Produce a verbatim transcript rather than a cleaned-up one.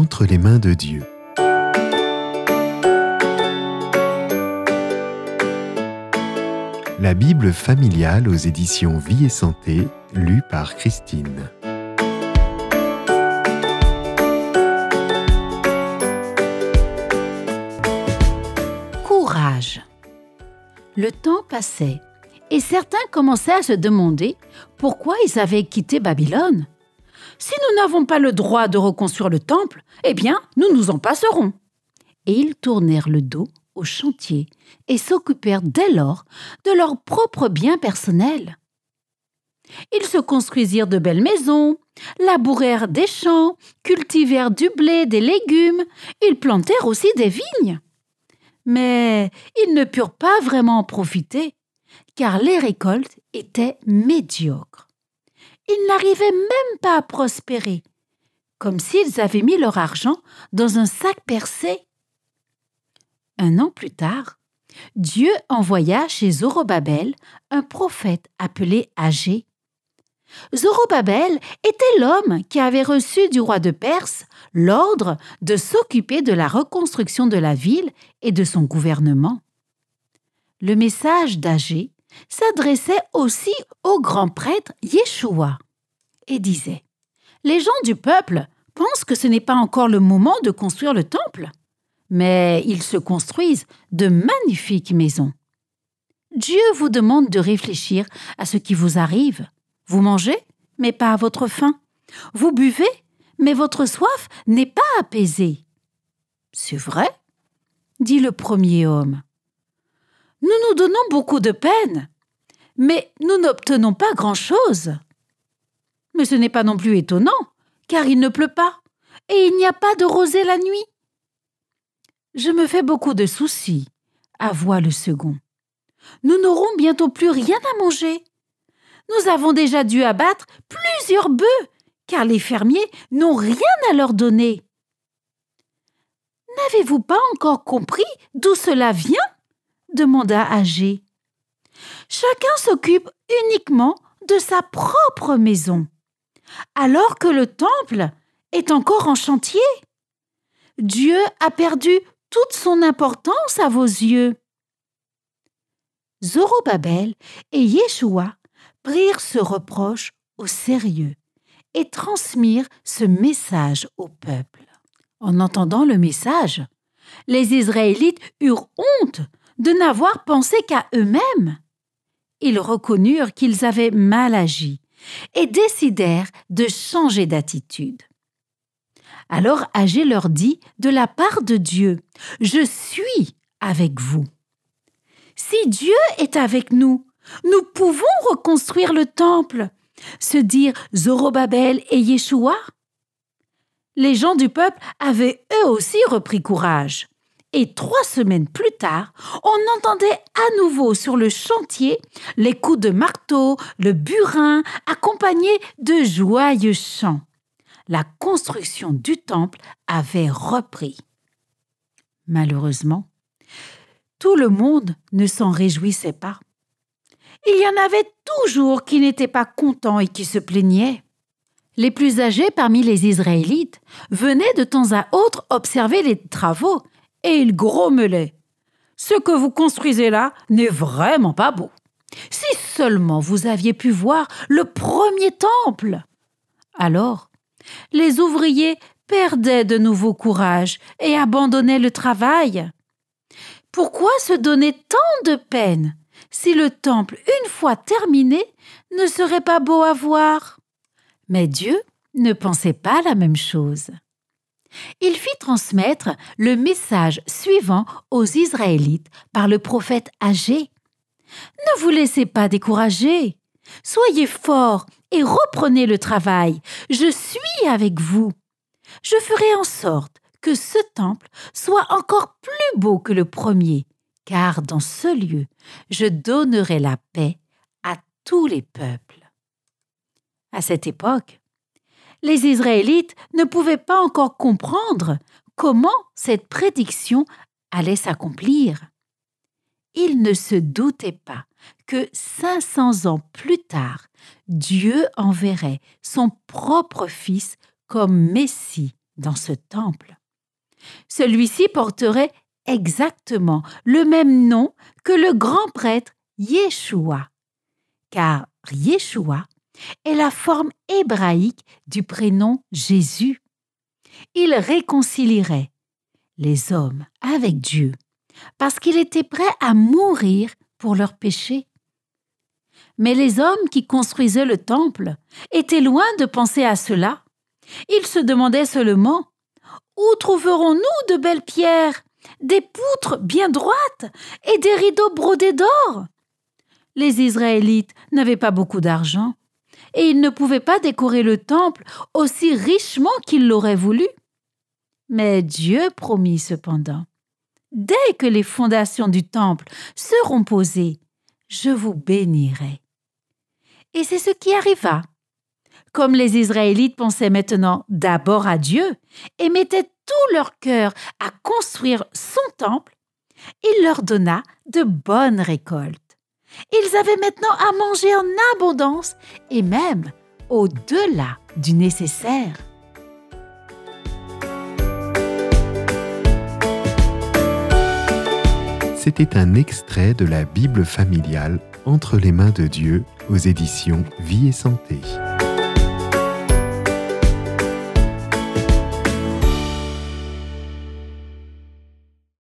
entre les mains de Dieu. La Bible familiale aux éditions Vie et Santé, lue par Christine. Courage. Le temps passait et certains commençaient à se demander pourquoi ils avaient quitté Babylone. Si nous n'avons pas le droit de reconstruire le temple, eh bien, nous nous en passerons. Et ils tournèrent le dos au chantier et s'occupèrent dès lors de leurs propres biens personnels. Ils se construisirent de belles maisons, labourèrent des champs, cultivèrent du blé, des légumes, ils plantèrent aussi des vignes. Mais ils ne purent pas vraiment en profiter, car les récoltes étaient médiocres. Ils n'arrivaient même pas à prospérer, comme s'ils avaient mis leur argent dans un sac percé. Un an plus tard, Dieu envoya chez Zorobabel un prophète appelé Agé. Zorobabel était l'homme qui avait reçu du roi de Perse l'ordre de s'occuper de la reconstruction de la ville et de son gouvernement. Le message d'Agé s'adressait aussi au grand prêtre Yeshua et disait « Les gens du peuple pensent que ce n'est pas encore le moment de construire le temple, mais ils se construisent de magnifiques maisons. Dieu vous demande de réfléchir à ce qui vous arrive. Vous mangez, mais pas à votre faim. Vous buvez, mais votre soif n'est pas apaisée. »« C'est vrai, » dit le premier homme. « Nous nous donnons beaucoup de peine, mais nous n'obtenons pas grand-chose. Mais ce n'est pas non plus étonnant, car il ne pleut pas, et il n'y a pas de rosée la nuit. »« Je me fais beaucoup de soucis, » avoua le second. « Nous n'aurons bientôt plus rien à manger. Nous avons déjà dû abattre plusieurs bœufs, car les fermiers n'ont rien à leur donner. »« N'avez-vous pas encore compris d'où cela vient ?» demanda Agé. « Chacun s'occupe uniquement de sa propre maison, alors que le temple est encore en chantier. Dieu a perdu toute son importance à vos yeux. » Zorobabel et Yeshua prirent ce reproche au sérieux et transmirent ce message au peuple. En entendant le message, les Israélites eurent honte de n'avoir pensé qu'à eux-mêmes. Ils reconnurent qu'ils avaient mal agi et décidèrent de changer d'attitude. Alors Agé leur dit de la part de Dieu « Je suis avec vous. Si Dieu est avec nous, nous pouvons reconstruire le temple, se dirent Zorobabel et Yeshua. » Les gens du peuple avaient eux aussi repris courage. Et trois semaines plus tard, on entendait à nouveau sur le chantier les coups de marteau, le burin, accompagnés de joyeux chants. La construction du temple avait repris. Malheureusement, tout le monde ne s'en réjouissait pas. Il y en avait toujours qui n'étaient pas contents et qui se plaignaient. Les plus âgés parmi les Israélites venaient de temps à autre observer les travaux et ils grommelaient. « Ce que vous construisez là n'est vraiment pas beau. Si seulement vous aviez pu voir le premier temple !» Alors, les ouvriers perdaient de nouveau courage et abandonnaient le travail. Pourquoi se donner tant de peine si le temple, une fois terminé, ne serait pas beau à voir? Mais Dieu ne pensait pas la même chose. Il fit transmettre le message suivant aux Israélites par le prophète Agé. « Ne vous laissez pas décourager. Soyez forts et reprenez le travail. Je suis avec vous. Je ferai en sorte que ce temple soit encore plus beau que le premier, car dans ce lieu, je donnerai la paix à tous les peuples. » À cette époque, les Israélites ne pouvaient pas encore comprendre comment cette prédiction allait s'accomplir. Ils ne se doutaient pas que cinq cents ans plus tard, Dieu enverrait son propre Fils comme Messie dans ce temple. Celui-ci porterait exactement le même nom que le grand prêtre Yeshua, car Yeshua est la forme hébraïque du prénom Jésus. Il réconcilierait les hommes avec Dieu parce qu'il était prêt à mourir pour leurs péchés. Mais les hommes qui construisaient le temple étaient loin de penser à cela. Ils se demandaient seulement « Où trouverons-nous de belles pierres, des poutres bien droites et des rideaux brodés d'or ?» Les Israélites n'avaient pas beaucoup d'argent et ils ne pouvaient pas décorer le temple aussi richement qu'ils l'auraient voulu. Mais Dieu promit cependant « Dès que les fondations du temple seront posées, je vous bénirai. » Et c'est ce qui arriva. Comme les Israélites pensaient maintenant d'abord à Dieu et mettaient tout leur cœur à construire son temple, il leur donna de bonnes récoltes. Ils avaient maintenant à manger en abondance et même au-delà du nécessaire. C'était un extrait de la Bible familiale Entre les mains de Dieu aux éditions Vie et Santé.